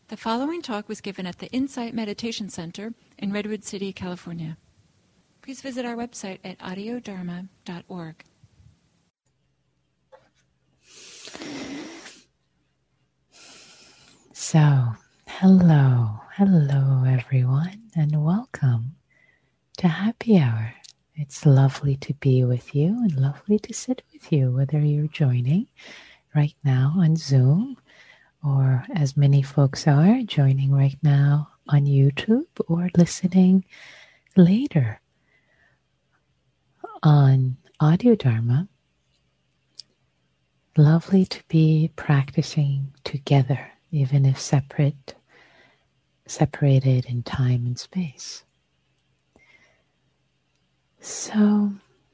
The following talk was given at the Insight Meditation Center in Redwood City, California. Please visit our website at audiodharma.org. So, hello everyone, and welcome to Happy Hour. It's lovely to be with you and lovely to sit with you, whether you're joining right now on Zoom or, as many folks are, joining right now on YouTube or listening later on Audio Dharma. Lovely to be practicing together, even if separated in time and space. So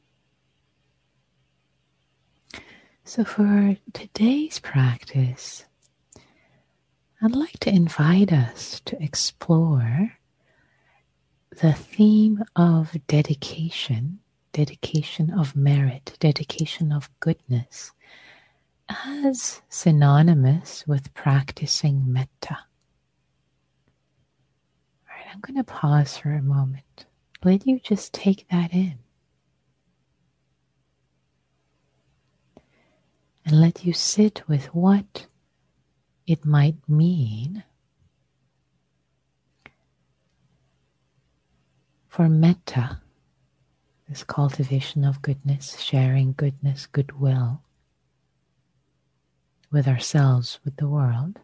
for today's practice, I'd like to invite us to explore the theme of dedication of merit, dedication of goodness, as synonymous with practicing metta. All right, I'm going to pause for a moment. Let you just take that in. And let you sit with what it might mean for metta, this cultivation of goodness, sharing goodness, goodwill with ourselves, with the world,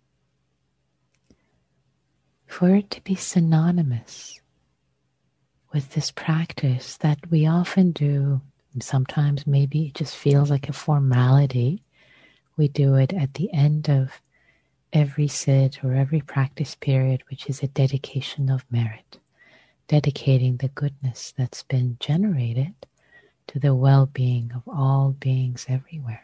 for it to be synonymous with this practice that we often do. Sometimes maybe it just feels like a formality. We do it at the end of every sit or every practice period, which is a dedication of merit, dedicating the goodness that's been generated to the well-being of all beings everywhere.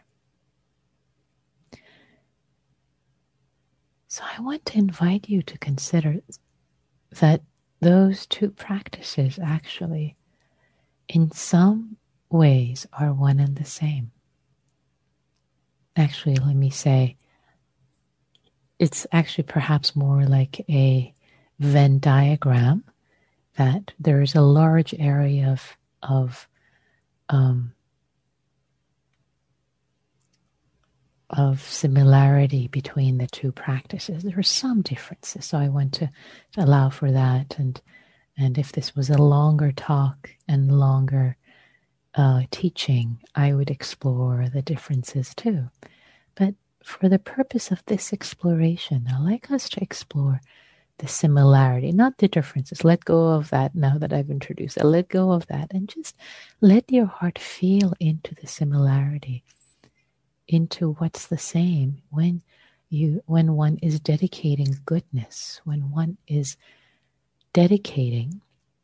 So I want to invite you to consider that those two practices actually, in some ways, are one and the same. Actually, let me say, it's actually perhaps more like a Venn diagram, that there is a large area of similarity between the two practices. There are some differences, so I want to allow for that. And if this was a longer talk and longer teaching, I would explore the differences too. But for the purpose of this exploration, I'd like us to explore the similarity, not the differences. Let go of that now that I've introduced it. Let go of that and just let your heart feel into the similarity, into what's the same when one is dedicating goodness, when one is dedicating,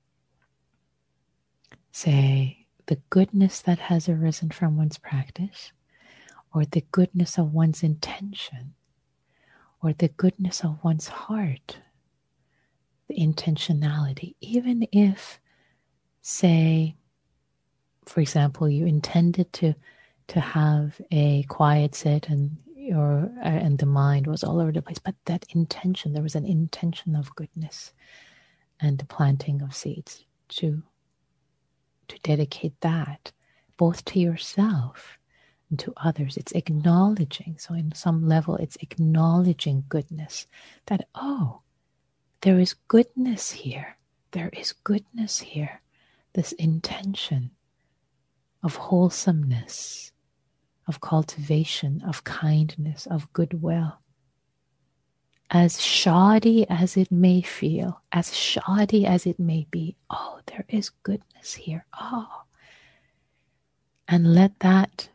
say, the goodness that has arisen from one's practice, or the goodness of one's intention, or the goodness of one's heart, the intentionality. Even if, say, for example, you intended to have a quiet sit and the mind was all over the place, but that intention, there was an intention of goodness and the planting of seeds to dedicate that both to yourself and to others. It's acknowledging, so in some level it's acknowledging goodness, that, oh, there is goodness here. There is goodness here. This intention of wholesomeness, of cultivation, of kindness, of goodwill. As shoddy as it may feel, as shoddy as it may be, oh, there is goodness here. Oh. And let that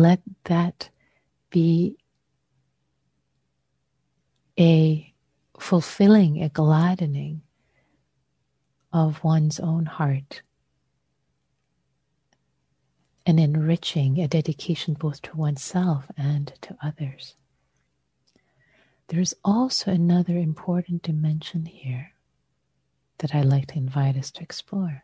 be a fulfilling, a gladdening of one's own heart, and enriching, a dedication both to oneself and to others. There's also another important dimension here that I'd like to invite us to explore.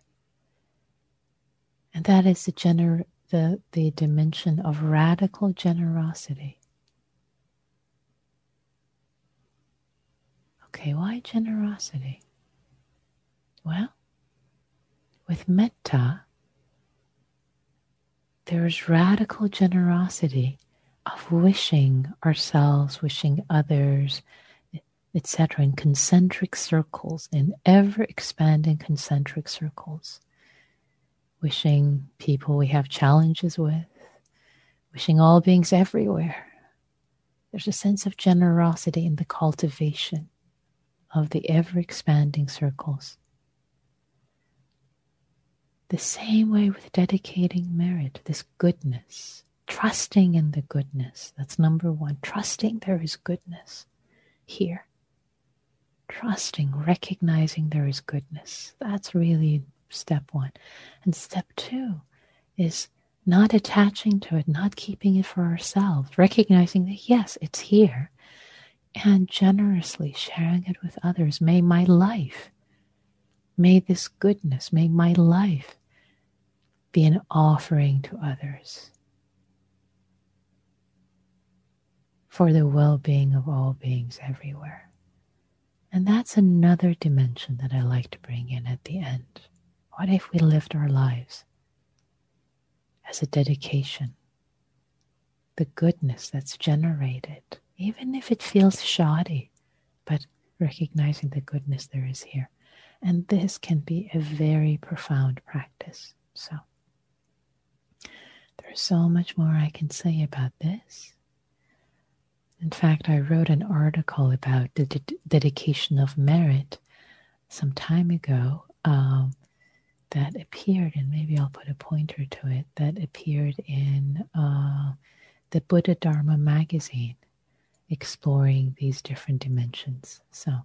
And that is the dimension of radical generosity. Okay, why generosity? Well, with metta, there is radical generosity of wishing ourselves, wishing others, etc., in concentric circles, in ever expanding concentric circles. Wishing people we have challenges with, wishing all beings everywhere. There's a sense of generosity in the cultivation of the ever-expanding circles. The same way with dedicating merit, this goodness, trusting in the goodness. That's number one. Trusting there is goodness here. Trusting, recognizing there is goodness. That's really step one. And step two is not attaching to it, not keeping it for ourselves, recognizing that yes, it's here, and generously sharing it with others. May my life, may this goodness, may my life be an offering to others for the well-being of all beings everywhere. And that's another dimension that I like to bring in at the end. What if we lived our lives as a dedication? The goodness that's generated, even if it feels shoddy, but recognizing the goodness there is here. And this can be a very profound practice. So there's so much more I can say about this. In fact, I wrote an article about the dedication of merit some time ago that appeared, and maybe I'll put a pointer to it, that appeared in the Buddha Dharma magazine, exploring these different dimensions.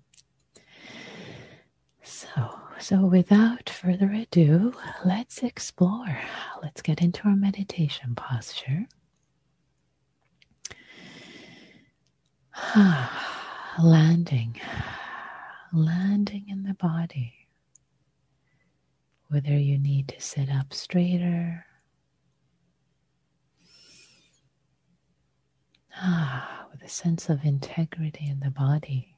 So without further ado, let's explore. Let's get into our meditation posture. Landing in the body. Whether you need to sit up straighter, with a sense of integrity in the body,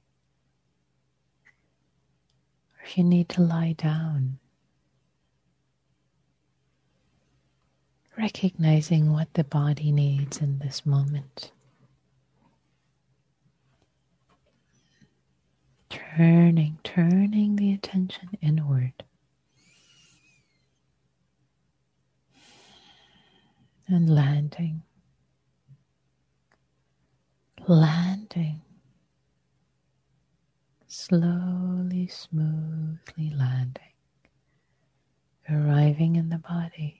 or if you need to lie down, recognizing what the body needs in this moment. Turning the attention inward. And landing. Slowly, smoothly landing. Arriving in the body.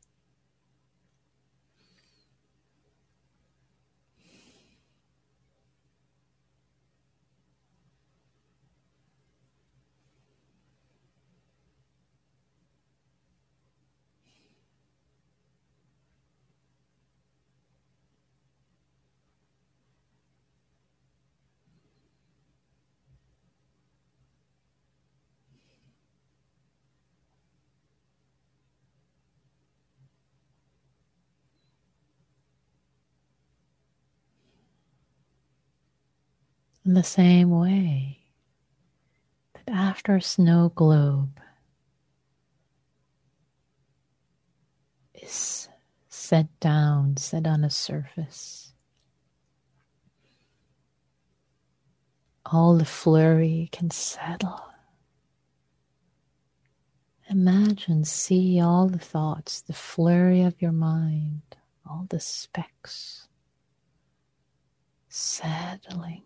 In the same way that after a snow globe is set on a surface, all the flurry can settle. Imagine, see all the thoughts, the flurry of your mind, all the specks settling.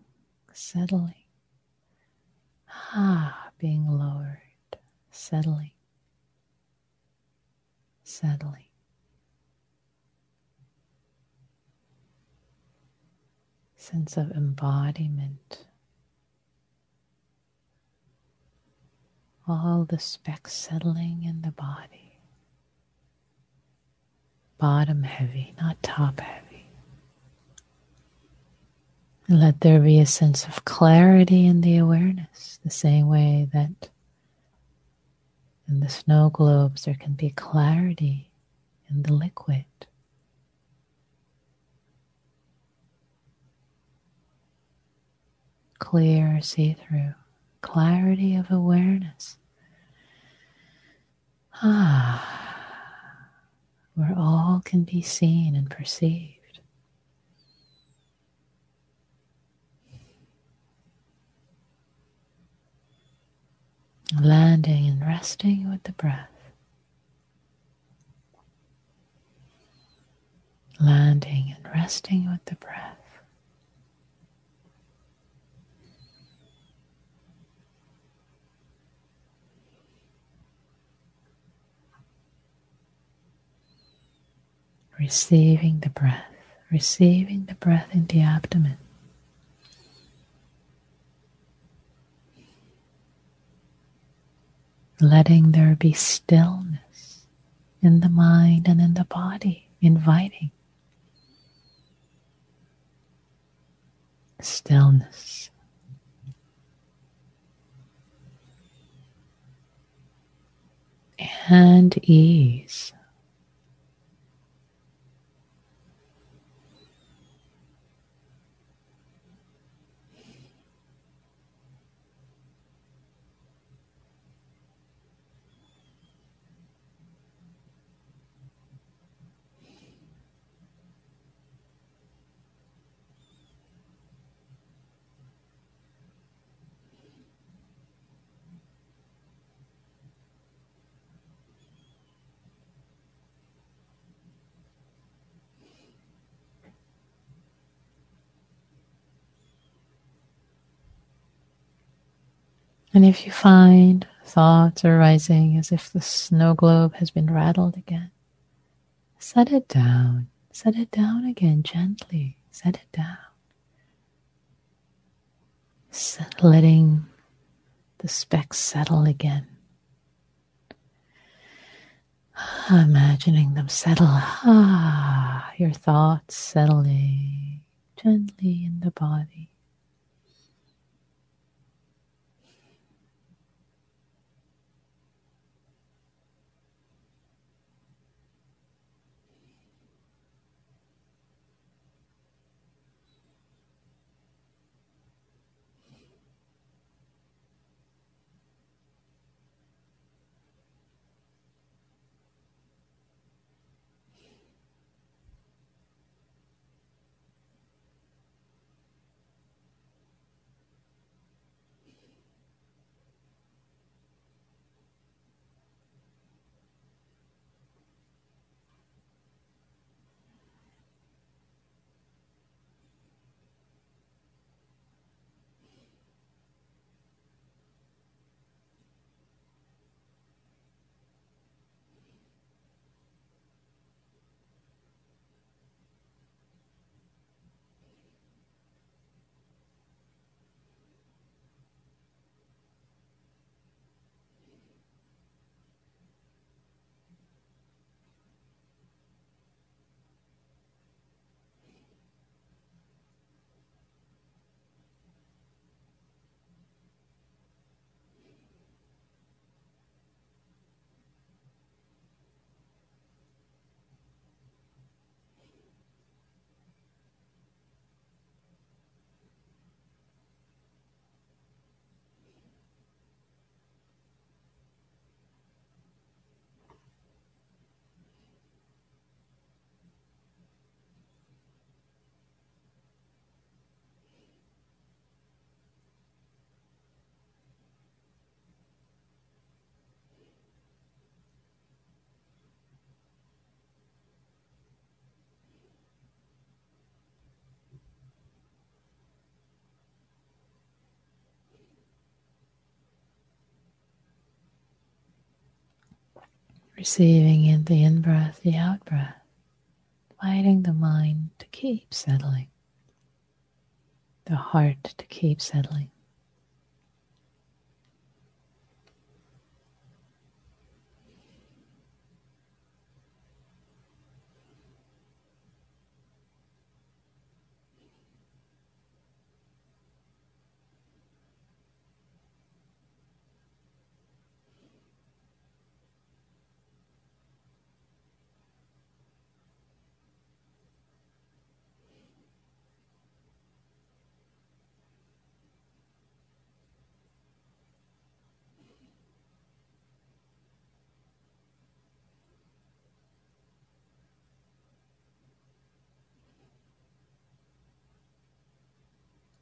Being lowered, settling. Sense of embodiment. All the specks settling in the body. Bottom heavy, not top heavy. And let there be a sense of clarity in the awareness, the same way that in the snow globes there can be clarity in the liquid. Clear, see-through. clarity of awareness. Where all can be seen and perceived. Landing and resting with the breath. Landing and resting with the breath. Receiving the breath in the abdomen. Letting there be stillness in the mind and in the body, inviting stillness. And ease. And if you find thoughts arising as if the snow globe has been rattled again, set it down. Set it down again gently. Set it down. Letting the specks settle again. Imagining them settle. Your thoughts settling gently in the body. Receiving in the in-breath, the out-breath. Inviting the mind to keep settling. The heart to keep settling.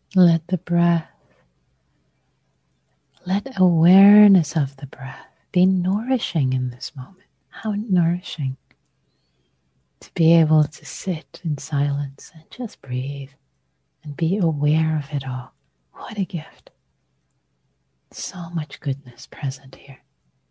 Let the breath, let awareness of the breath be nourishing in this moment. How nourishing to be able to sit in silence and just breathe and be aware of it all. What a gift. So much goodness present here.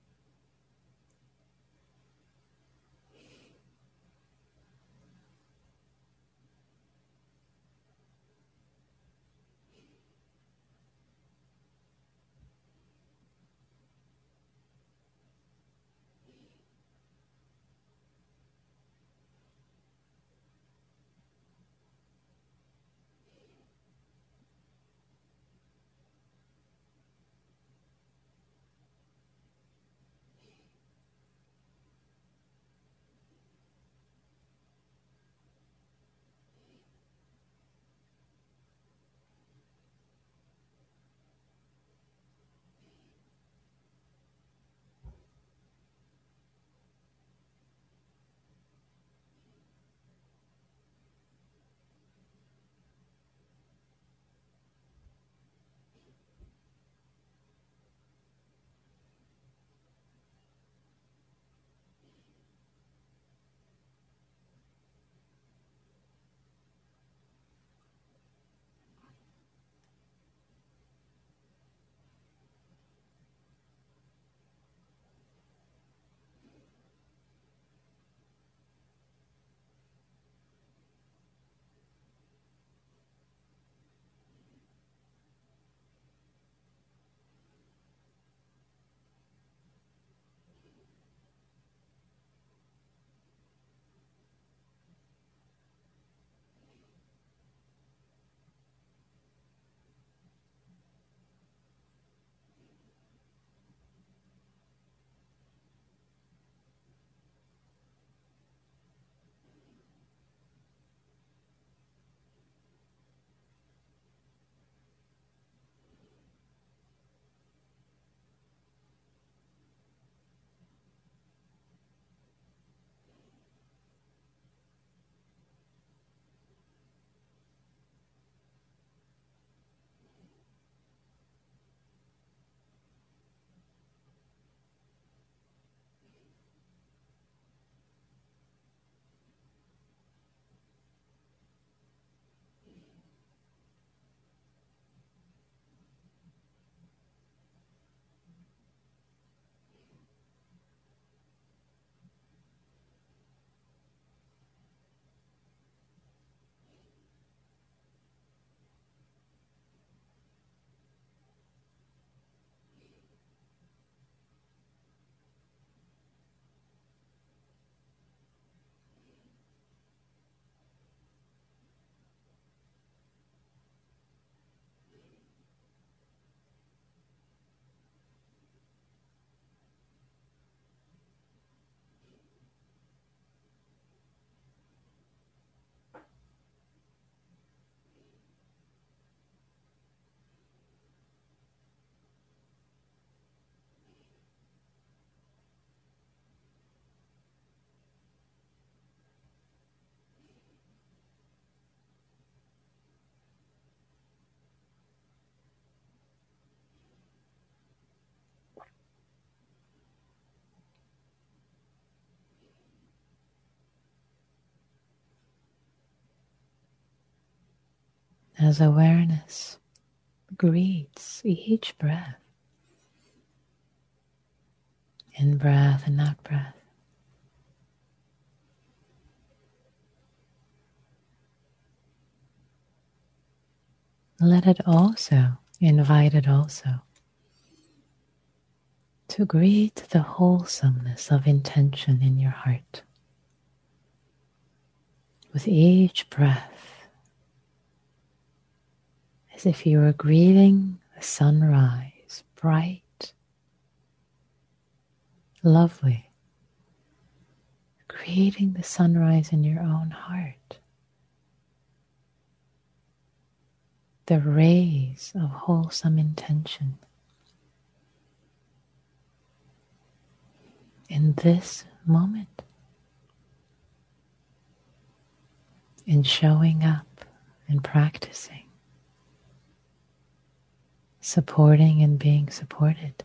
As awareness greets each breath, in breath and out breath, let it also, invite it also, to greet the wholesomeness of intention in your heart. With each breath, as if you were greeting the sunrise, bright, lovely, greeting the sunrise in your own heart. The rays of wholesome intention. In this moment, in showing up and practicing, supporting and being supported.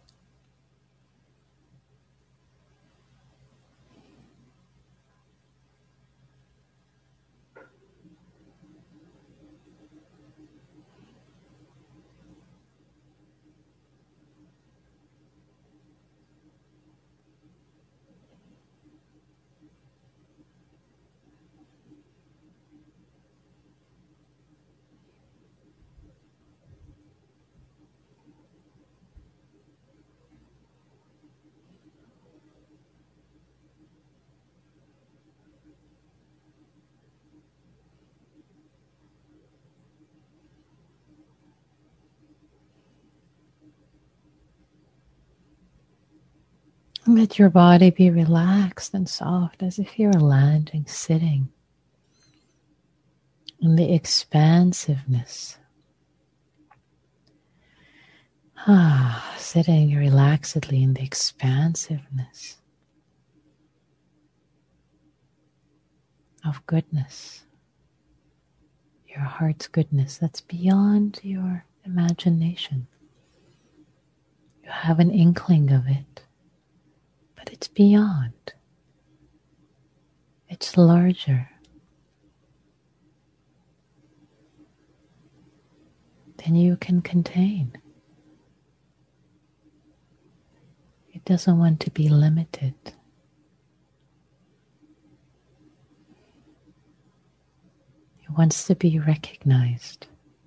Let your body be relaxed and soft as if you were landing, sitting in the expansiveness. Sitting relaxedly in the expansiveness of goodness. Your heart's goodness that's beyond your imagination. You have an inkling of it, but it's beyond. It's larger than you can contain. It doesn't want to be limited. It wants to be recognized.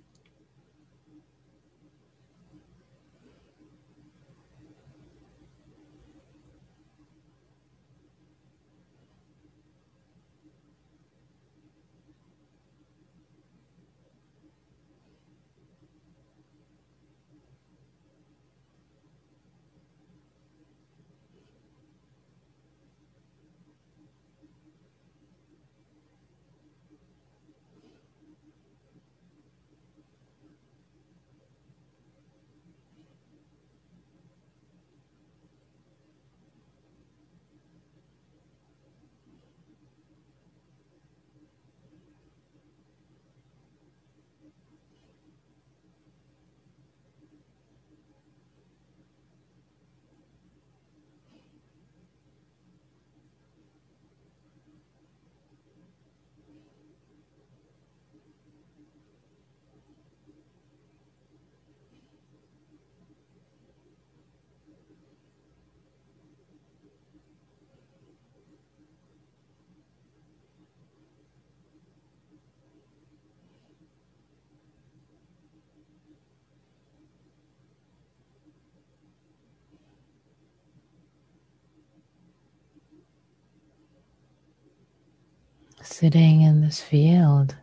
Sitting in this field,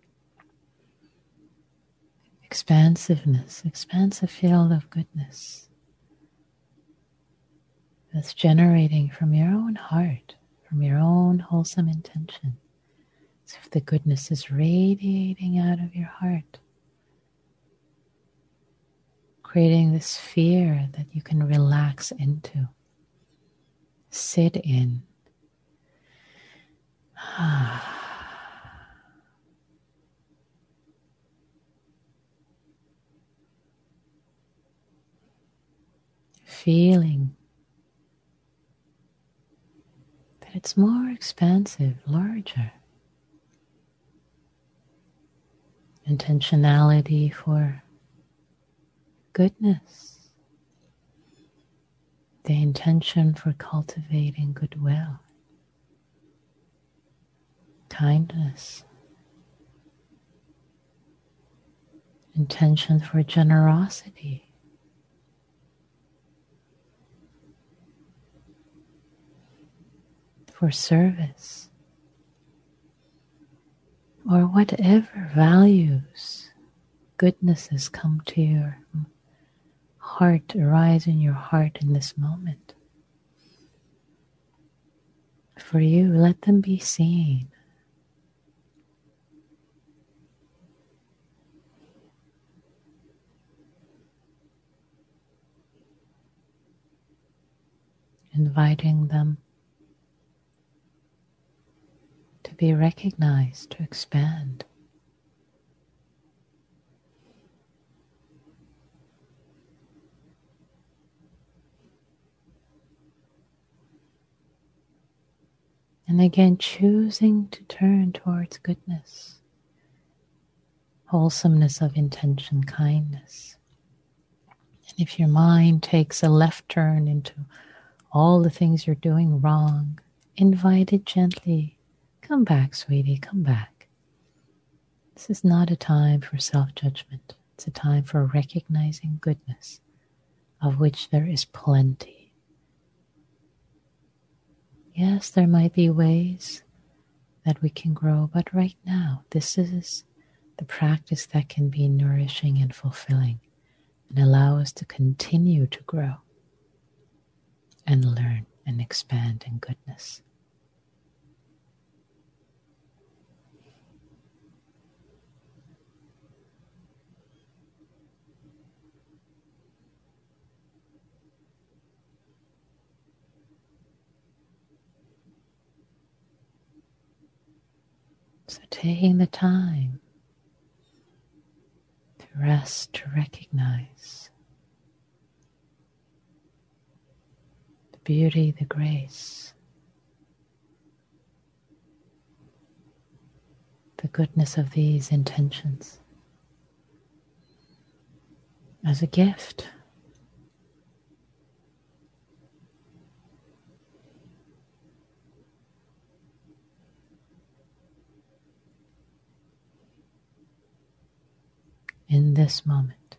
expansiveness, expansive field of goodness that's generating from your own heart, from your own wholesome intention. As if the goodness is radiating out of your heart, creating this sphere that you can relax into, sit in. Feeling that it's more expansive, larger. Intentionality for goodness. The intention for cultivating goodwill, kindness. Intention for generosity. For service, or whatever values, goodnesses come to your heart, arise in your heart in this moment. For you, let them be seen. Inviting them to be recognized, to expand. And again, choosing to turn towards goodness, wholesomeness of intention, kindness. And if your mind takes a left turn into all the things you're doing wrong, invite it gently. Come back, sweetie, come back. This is not a time for self-judgment. It's a time for recognizing goodness, of which there is plenty. Yes, there might be ways that we can grow, but right now, this is the practice that can be nourishing and fulfilling and allow us to continue to grow and learn and expand in goodness. So taking the time to rest, to recognize the beauty, the grace, the goodness of these intentions as a gift. In this moment.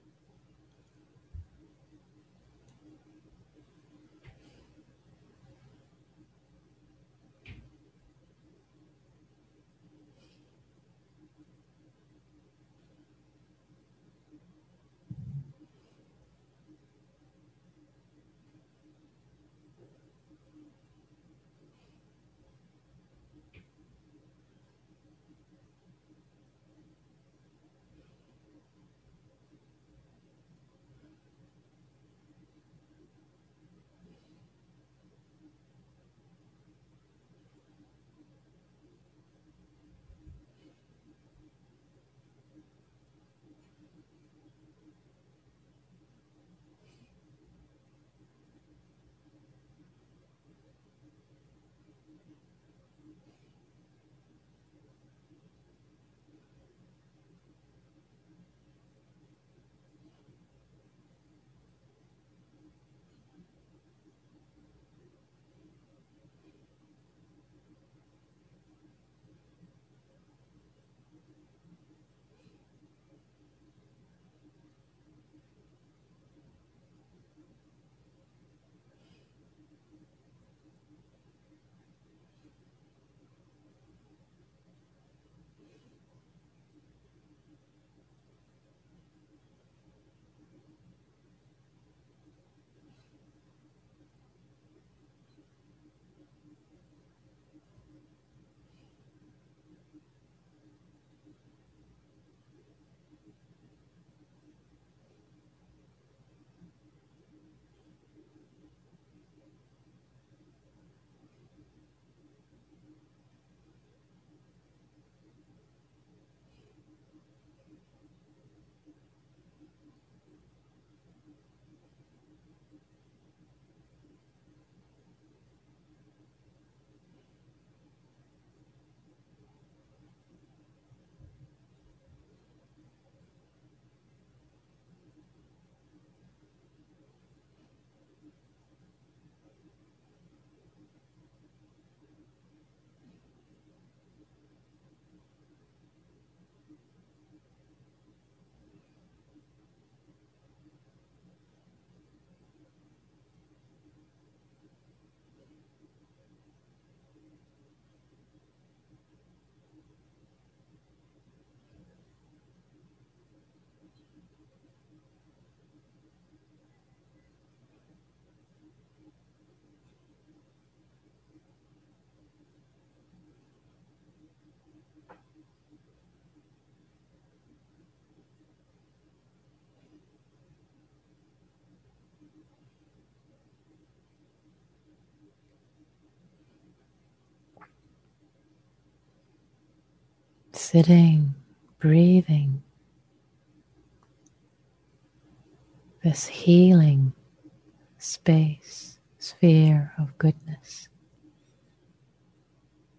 Sitting, breathing, this healing space, sphere of goodness.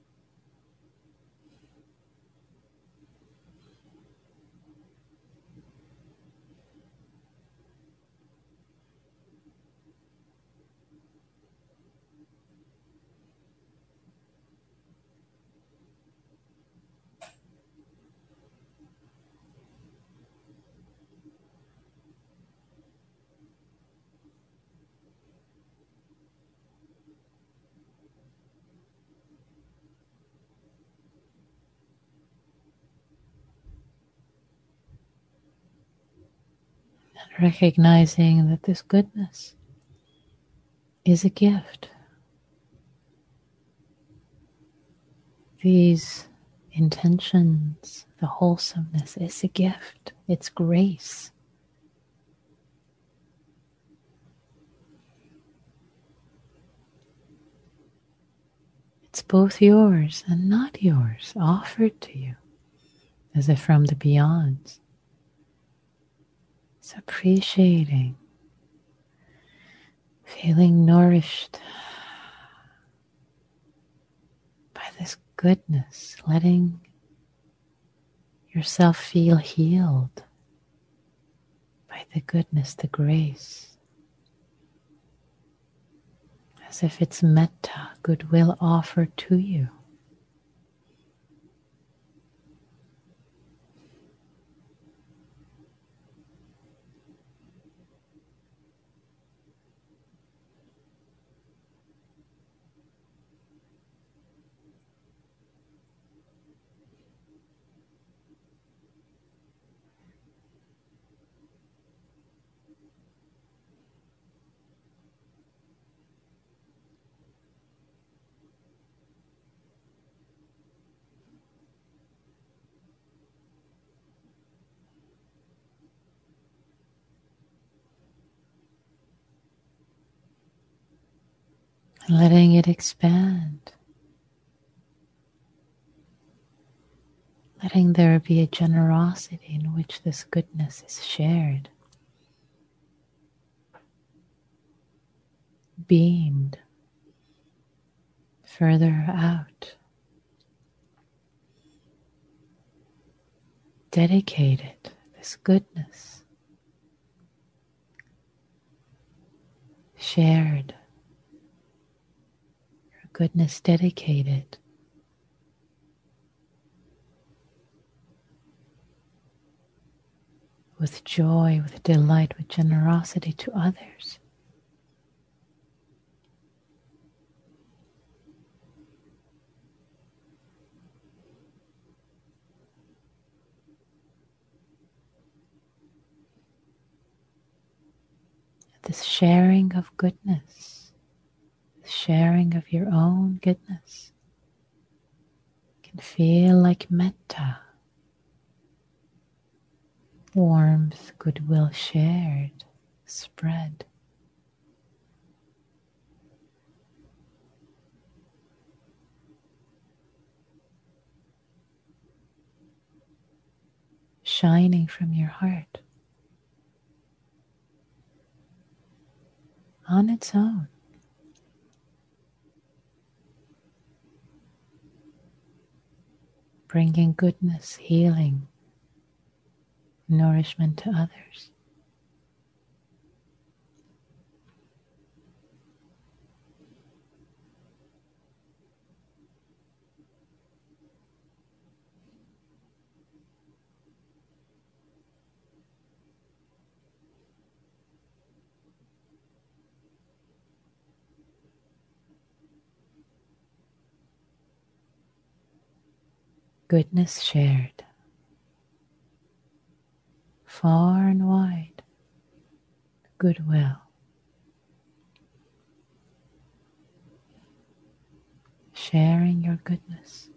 And recognizing that this goodness is a gift. These intentions, the wholesomeness is a gift. It's grace. It's both yours and not yours, offered to you as if from the beyond. It's appreciating, feeling nourished by this goodness, letting yourself feel healed by the goodness, the grace, as if it's metta, goodwill offered to you. And letting it expand. Letting there be a generosity in which this goodness is shared, beamed further out, dedicated, this goodness, shared, your goodness dedicated. With joy, with delight, with generosity to others. This sharing of goodness, sharing of your own goodness, can feel like metta, warmth, goodwill shared, spread. Shining from your heart on its own. Bringing goodness, healing, nourishment to others. Goodness shared, far and wide, goodwill. Sharing your goodness.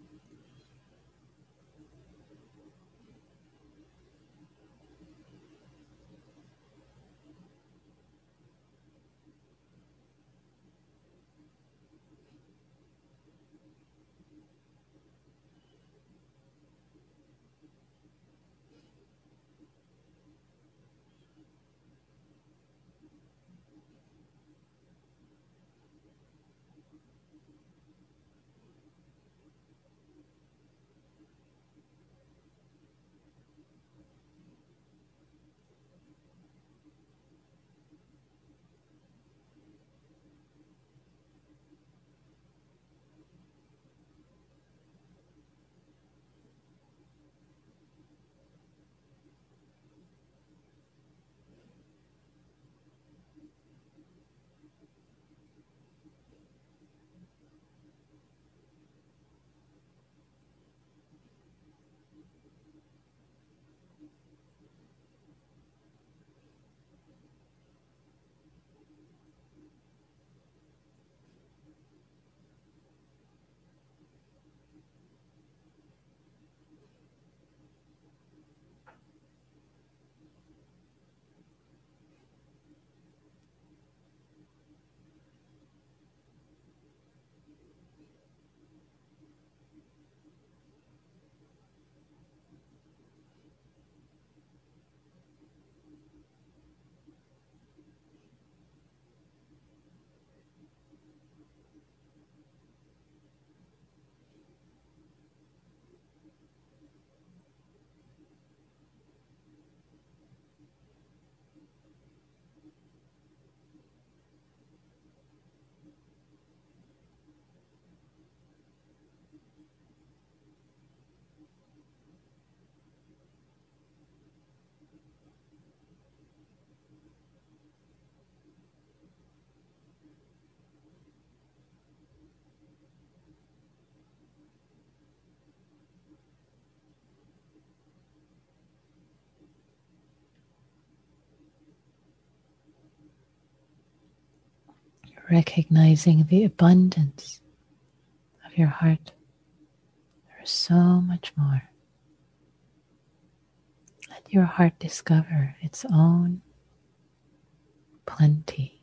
recognizing the abundance of your heart. There is so much more. Let your heart discover its own plenty.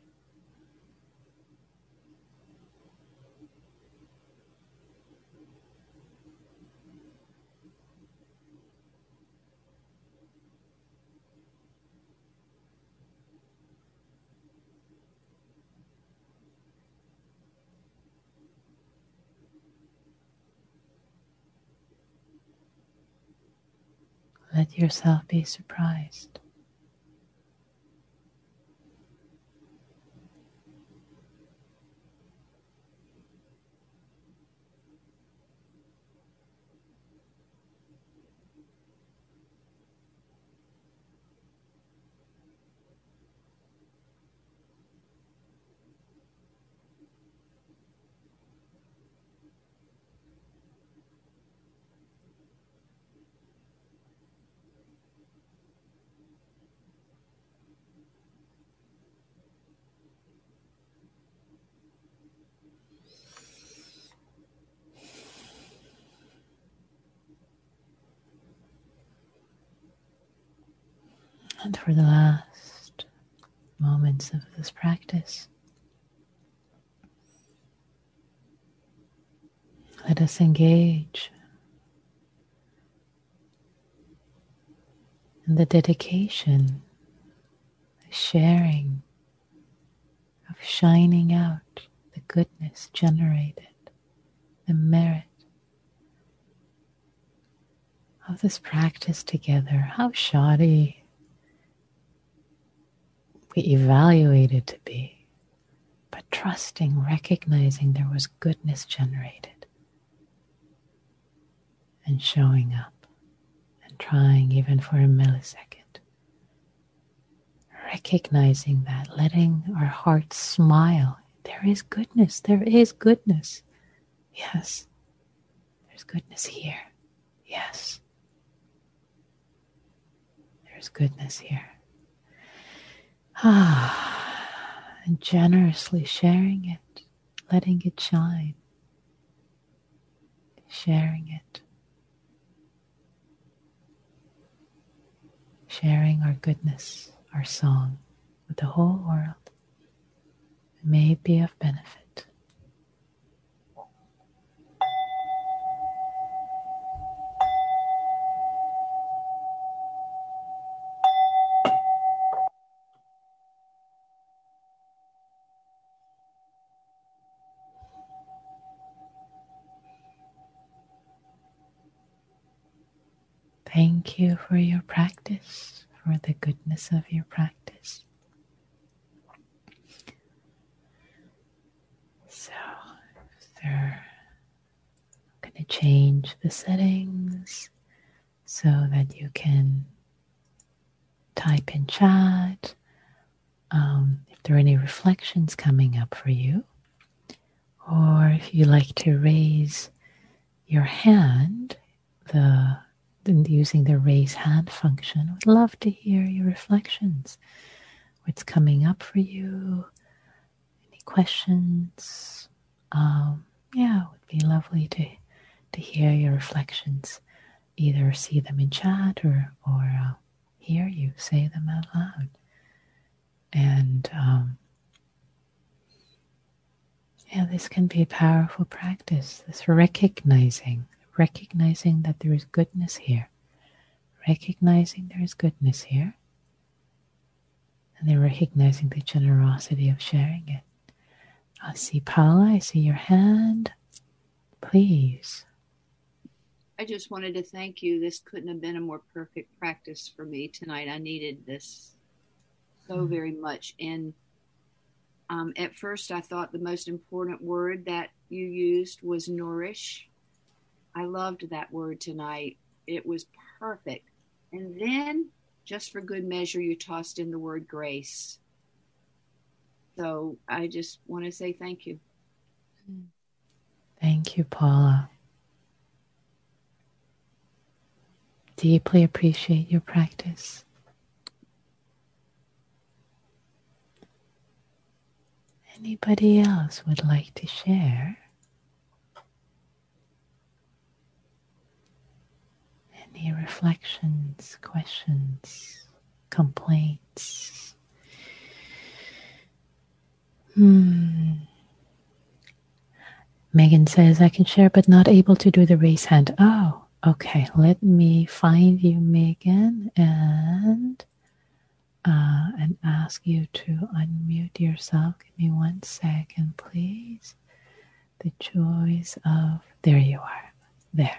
Let yourself be surprised. And for the last moments of this practice, let us engage in the dedication, the sharing of shining out the goodness generated, the merit of this practice together. How shoddy we evaluate it to be, but trusting, recognizing there was goodness generated and showing up and trying even for a millisecond. Recognizing that, letting our hearts smile. There is goodness. There is goodness. Yes. There's goodness here. Yes. There's goodness here. And generously sharing it, letting it shine, sharing it, sharing our goodness, our song with the whole world. It may be of benefit. Thank you for your practice, for the goodness of your practice. So, I'm going to change the settings so that you can type in chat if there are any reflections coming up for you, or if you like to raise your hand, using the raise hand function. I would love to hear your reflections. What's coming up for you? Any questions? It would be lovely to hear your reflections. Either see them in chat or hear you say them out loud. And this can be a powerful practice. This recognizing that there is goodness here. Recognizing there is goodness here. And then recognizing the generosity of sharing it. I see Paula, I see your hand. Please. I just wanted to thank you. This couldn't have been a more perfect practice for me tonight. I needed this so very much. And at first I thought the most important word that you used was nourish. I loved that word tonight. It was perfect. And then, just for good measure, you tossed in the word grace. So I just want to say thank you. Thank you, Paula. Deeply appreciate your practice. Anybody else would like to share? Any reflections, questions, complaints? Megan says, I can share but not able to do the raise hand. Oh, okay. Let me find you, Megan, and ask you to unmute yourself. Give me 1 second, please. The joys of... There you are. There.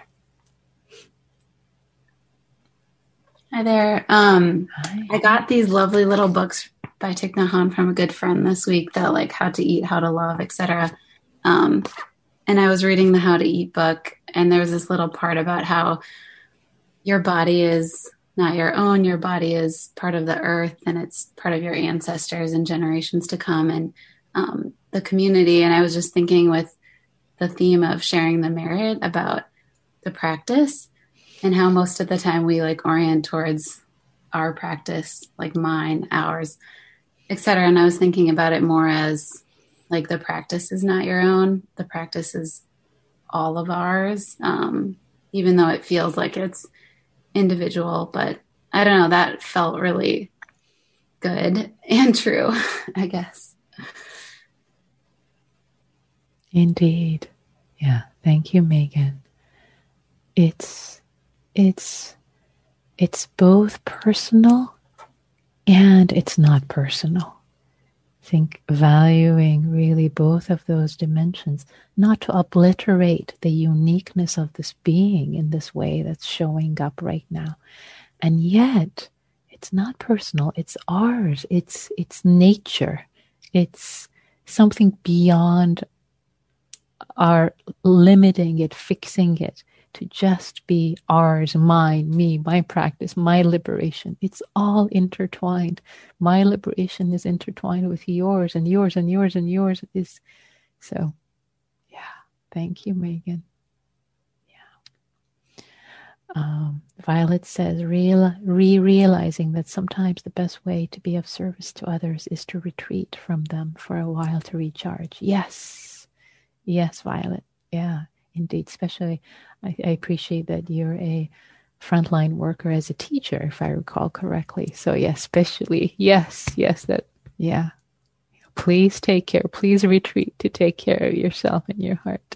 Hi there. Hi. I got these lovely little books by Thich Nhat Hanh from a good friend this week that like how to eat, how to love, etc. And I was reading the How to Eat book, and there was this little part about how your body is not your own. Your body is part of the earth, and it's part of your ancestors and generations to come, and the community. And I was just thinking with the theme of sharing the merit about the practice, and how most of the time we like orient towards our practice, like mine, ours, etc. And I was thinking about it more as like the practice is not your own. The practice is all of ours, even though it feels like it's individual. But I don't know, that felt really good and true, I guess. Indeed. Yeah. Thank you, Megan. It's both personal and it's not personal. Think valuing really both of those dimensions, not to obliterate the uniqueness of this being in this way that's showing up right now. And yet it's not personal, it's ours, it's nature. It's something beyond our limiting it, fixing it, to just be ours, mine, me, my practice, my liberation. It's all intertwined. My liberation is intertwined with yours, and yours, and yours, and yours is. So, yeah. Thank you, Megan. Yeah. Violet says, realizing that sometimes the best way to be of service to others is to retreat from them for a while to recharge. Yes. Yes, Violet. Yeah. Indeed, especially I appreciate that you're a frontline worker as a teacher, if I recall correctly. So yes, especially, yes, that, yeah. Please take care. Please retreat to take care of yourself and your heart.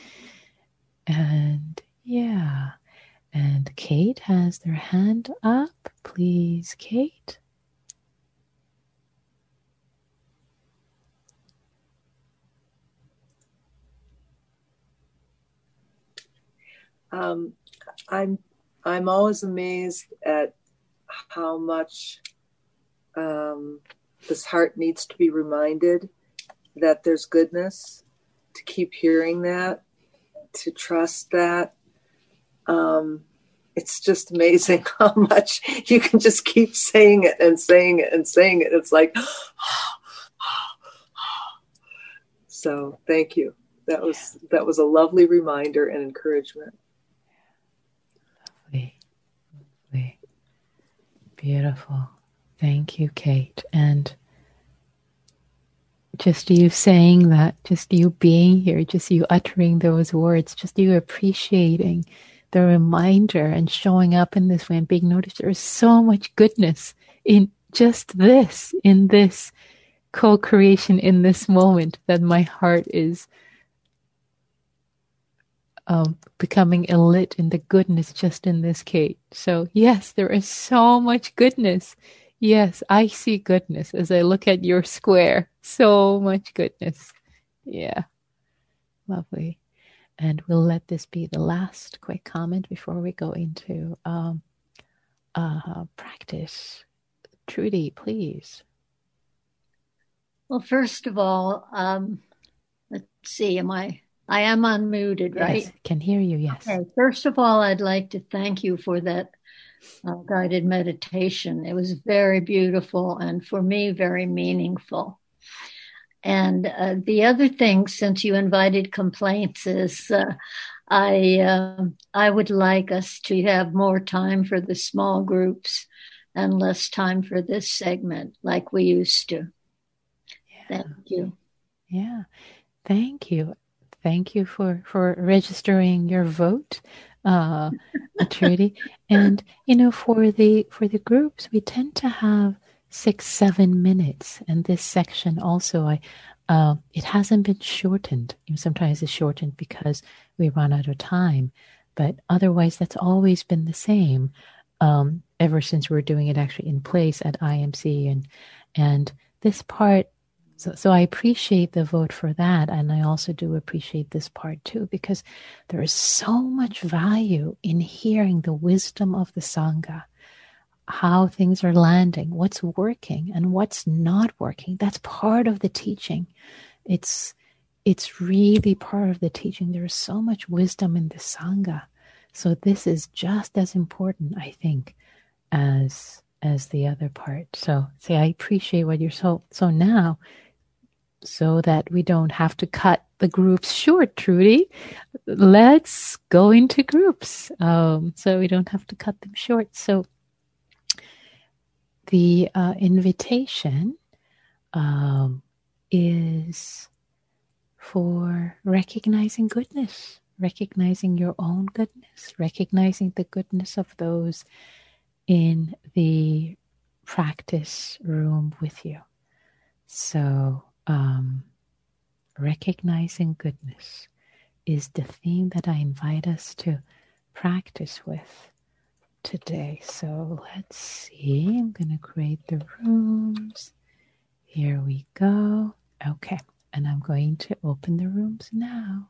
And yeah, and Kate has their hand up. Please, Kate. I'm always amazed at how much this heart needs to be reminded that there's goodness, to keep hearing that, to trust that. It's just amazing how much you can just keep saying it and saying it and saying it. It's like, so thank you. That was a lovely reminder and encouragement. Lovely. Beautiful. Thank you, Kate. And just you saying that, just you being here, just you uttering those words, just you appreciating the reminder and showing up in this way and being noticed. There is so much goodness in just this, in this co-creation, in this moment, that my heart is becoming lit in the goodness just in this, Kate. So yes, there is so much goodness. Yes, I see goodness as I look at your square. So much goodness. Yeah. Lovely. And we'll let this be the last quick comment before we go into practice. Trudy, please. Well, first of all, let's see, I am unmuted, right? Yes, can hear you, yes. Okay. First of all, I'd like to thank you for that guided meditation. It was very beautiful and for me, very meaningful. And the other thing, since you invited complaints, is I would like us to have more time for the small groups and less time for this segment like we used to. Yeah. Thank you. Yeah. Thank you. Thank you for registering your vote, Trudy. And for the groups, we tend to have 6-7 minutes, and this section also, it hasn't been shortened. Sometimes it's shortened because we run out of time, but otherwise that's always been the same ever since we're doing it actually in place at IMC, and this part. So I appreciate the vote for that, and I also do appreciate this part too, because there is so much value in hearing the wisdom of the Sangha, how things are landing, what's working and what's not working. That's part of the teaching. It's really part of the teaching. There is so much wisdom in the Sangha. So this is just as important, I think, as the other part. So I appreciate what you're so now, so that we don't have to cut the groups short, Trudy, let's go into groups, so we don't have to cut them short. So the invitation is for recognizing goodness, recognizing your own goodness, recognizing the goodness of those in the practice room with you. So recognizing goodness is the theme that I invite us to practice with today. So let's see. I'm going to create the rooms. Here we go. Okay. And I'm going to open the rooms now.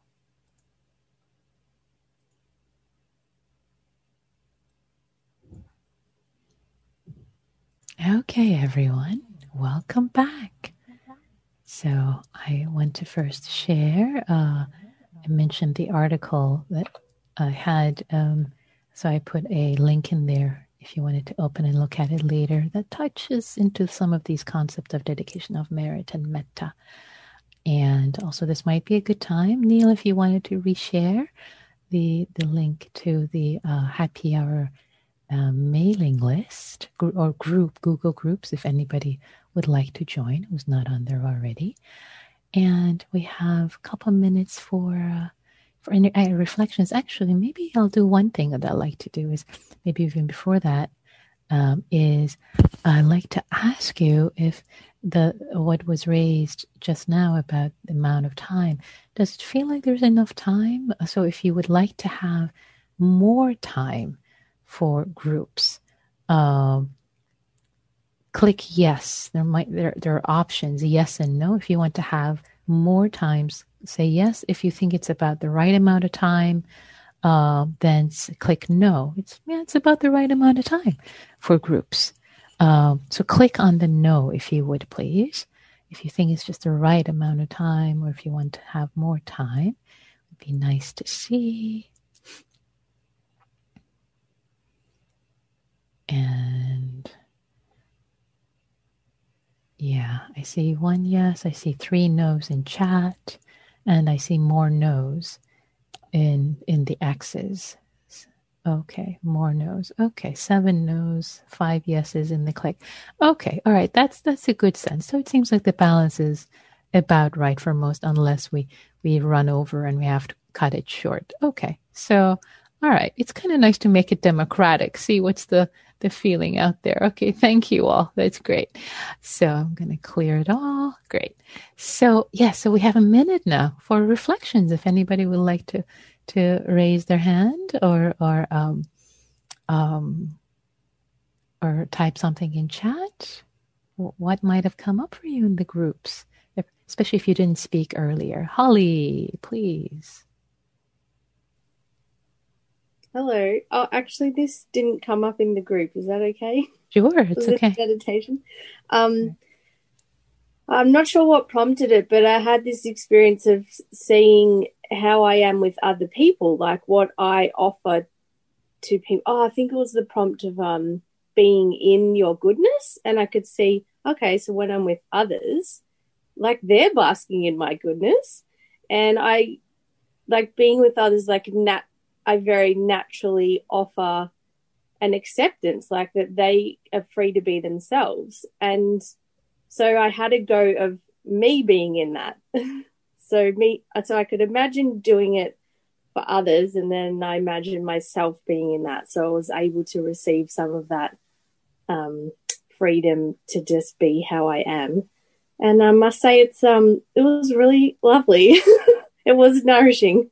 Okay, everyone. Welcome back. So I want to first share, I mentioned the article that I had, so I put a link in there if you wanted to open and look at it later, that touches into some of these concepts of dedication of merit and metta. And also this might be a good time, Neil, if you wanted to reshare the link to the happy hour mailing list or group, Google Groups, if anybody would like to join who's not on there already. And we have a couple minutes for any reflections. Actually, maybe I'll do one thing that I like to do is maybe even before that is I'd like to ask you if what was raised just now about the amount of time, does it feel like there's enough time? So if you would like to have more time for groups, click yes. There are options, yes and no. If you want to have more times, say yes. If you think it's about the right amount of time, then click no. It's about the right amount of time for groups. So click on the no if you would, please. If you think it's just the right amount of time, or if you want to have more time, it'd be nice to see. And yeah, I see one yes, I see 3 no's in chat, and I see more no's in the X's. Okay, more no's. Okay, 7 no's, 5 yeses in the click. Okay, all right, that's a good sense. So it seems like the balance is about right for most, unless we run over and we have to cut it short. Okay, so all right, it's kind of nice to make it democratic. See what's the feeling out there. Okay, thank you all. That's great. So I'm going to clear it all. Great. So so we have a minute now for reflections. If anybody would like to raise their hand or type something in chat, what might have come up for you in the groups, especially if you didn't speak earlier. Holly, please. Hello. Oh, actually, this didn't come up in the group. Is that okay? Sure, it's okay. Meditation. I'm not sure what prompted it, but I had this experience of seeing how I am with other people, like what I offer to people. Oh, I think it was the prompt of being in your goodness, and I could see, okay, so when I'm with others, like they're basking in my goodness, and I like being with others, like I very naturally offer an acceptance, like that they are free to be themselves. And so I had a go of me being in that. So I could imagine doing it for others, and then I imagined myself being in that. So I was able to receive some of that freedom to just be how I am. And I must say it was really lovely. It was nourishing.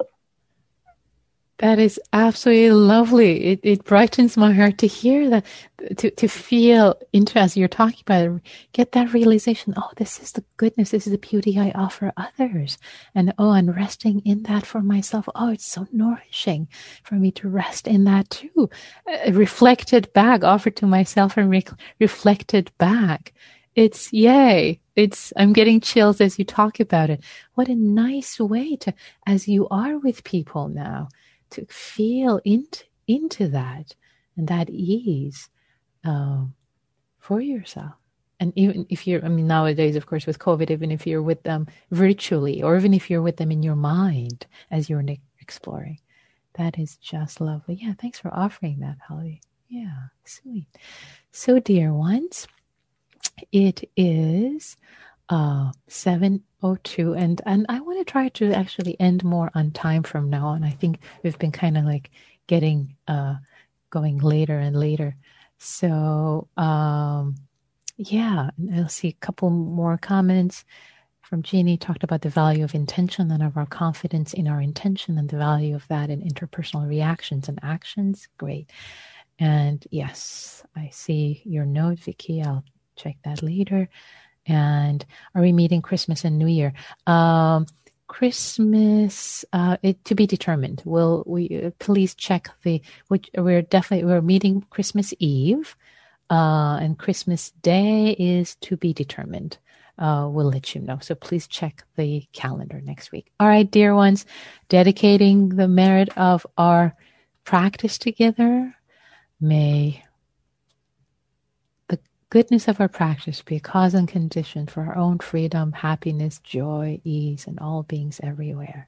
That is absolutely lovely. It brightens my heart to hear that, to feel into, as you're talking about it, get that realization, oh, this is the goodness, this is the beauty I offer others. And and resting in that for myself. Oh, it's so nourishing for me to rest in that too. Reflected back, offered to myself and reflected back. It's yay. I'm getting chills as you talk about it. What a nice way to, as you are with people now, to feel into that and that ease for yourself. And even if you're, nowadays, of course, with COVID, even if you're with them virtually, or even if you're with them in your mind as you're exploring, that is just lovely. Yeah, thanks for offering that, Holly. Yeah, sweet. So, dear ones, it is 7:02, and I want to try to actually end more on time from now on. I think we've been kind of like getting going later and later. So yeah, and I'll see a couple more comments from Jeannie. Talked about the value of intention and of our confidence in our intention and the value of that in interpersonal reactions and actions. Great. And yes, I see your note, Vicky. I'll check that later. And are we meeting Christmas and New Year? Christmas, to be determined. Will we please check we're meeting Christmas Eve, and Christmas Day is to be determined. We'll let you know. So please check the calendar next week. All right, dear ones, dedicating the merit of our practice together. May the goodness of our practice be a cause and condition for our own freedom, happiness, joy, ease, and all beings everywhere.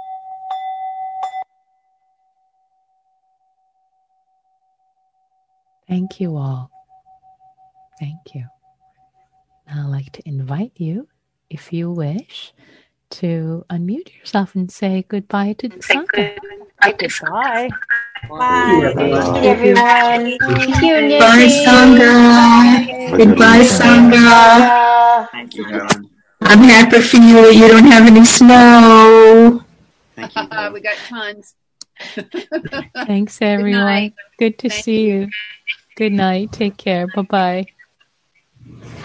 Thank you all. Thank you. I'd like to invite you, if you wish, to unmute yourself and say goodbye to Sangha. Goodbye. Bye. Bye, everyone. Thank you, Nikki. Bye, Sangha. Goodbye, Sangha. Thank you, Helen. I'm happy for you that you don't have any snow. Thank you. We got tons. Thanks, everyone. Good to see you. Good night. Take care. Bye-bye.